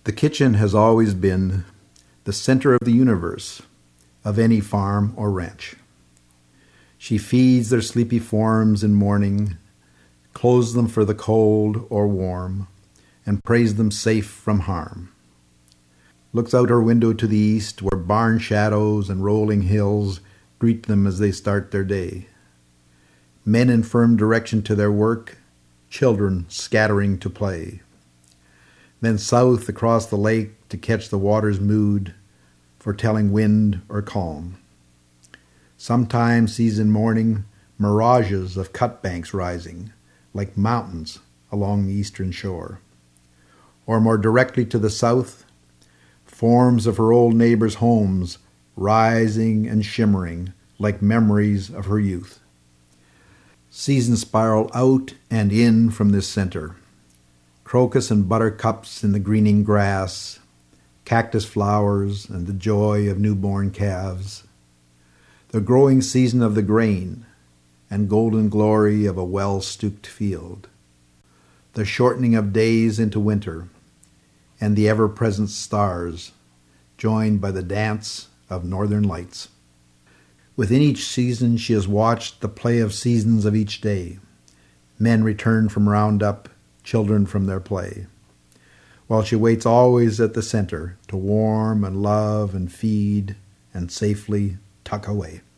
The kitchen has always been the center of the universe of any farm or ranch. She feeds their sleepy forms in morning, clothes them for the cold or warm, and prays them safe from harm. Looks out her window to the east, where barn shadows and rolling hills greet them as they start their day. Men in firm direction to their work, children scattering to play. Then south across the lake to catch the water's mood, foretelling wind or calm. Sometimes sees in morning mirages of cut banks rising, like mountains along the eastern shore. Or more directly to the south, forms of her old neighbors' homes rising and shimmering like memories of her youth. Seasons spiral out and in from this center. Crocus and buttercups in the greening grass, cactus flowers and the joy of newborn calves, the growing season of the grain and golden glory of a well-stooked field, the shortening of days into winter, and the ever-present stars, joined by the dance of northern lights. Within each season she has watched the play of seasons of each day. Men return from roundup, children from their play, while she waits always at the center to warm and love and feed and safely tuck away.